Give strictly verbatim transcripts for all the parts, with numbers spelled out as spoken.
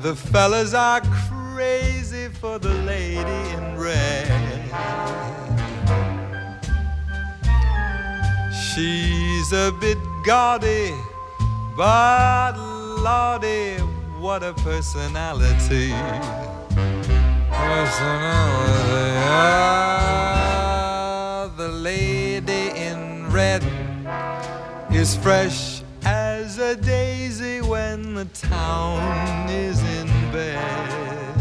The fellas are crazy for the lady in red. She's a bit gaudy, but lordy, what a personality. Personality. Ah, the lady in red is fresh as a daisy when the town is in bed,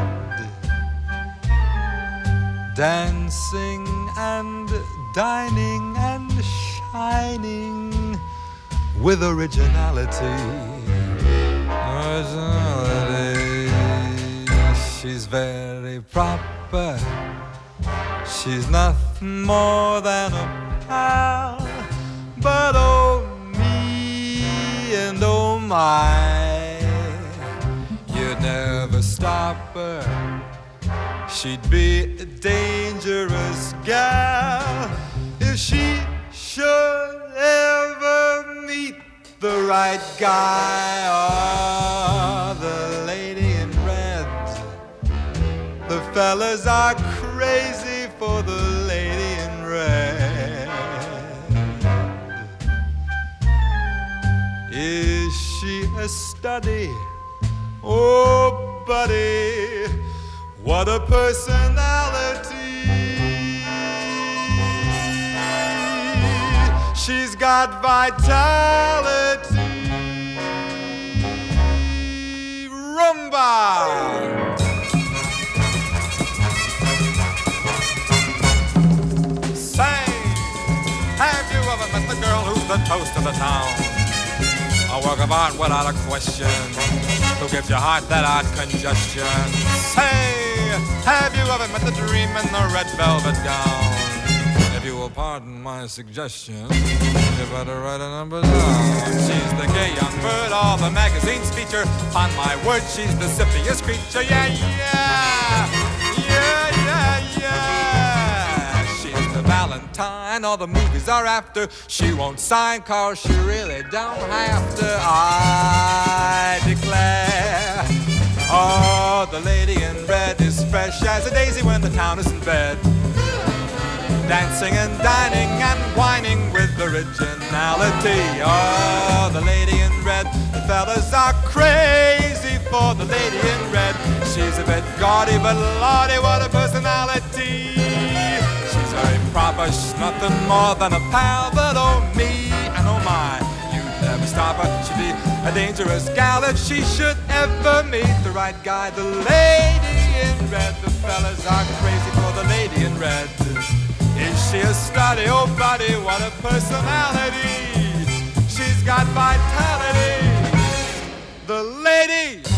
dancing and dining and shining with originality. Originality. She's very proper. She's nothing more than a pal. But oh me and oh my, you'd never stop her. She'd be a dangerous gal if she should ever meet the right guy. Oh, the lady in red. The fellas are crazy for the lady in red. Is she a study? Oh, buddy, what a personality. She's got vitality. Rumba! Say, have you ever met the girl who's the toast of the town? A work of art without a question, who gives your heart that odd congestion. Say, have you ever met the dream in the red velvet gown? If you will pardon my suggestion, you better write a number down. She's the gay young bird all the magazines feature. On my word, she's the zippiest creature. Yeah, yeah, yeah, yeah, yeah. She's the Valentine all the movies are after. She won't sign cars, she really don't have to. I declare, oh, the lady in red is fresh as a daisy when the town is in bed, dancing and dining and whining with originality. Oh, the lady in red. The fellas are crazy for the lady in red. She's a bit gaudy, but lordy, what a personality. She's very proper, she's nothing more than a pal. But oh me and oh my, you'd never stop her. She'd be a dangerous gal if she should ever meet the right guy. The lady in red. The fellas are crazy for the lady in red. Is she a study? Oh, buddy, what a personality. She's got vitality. The lady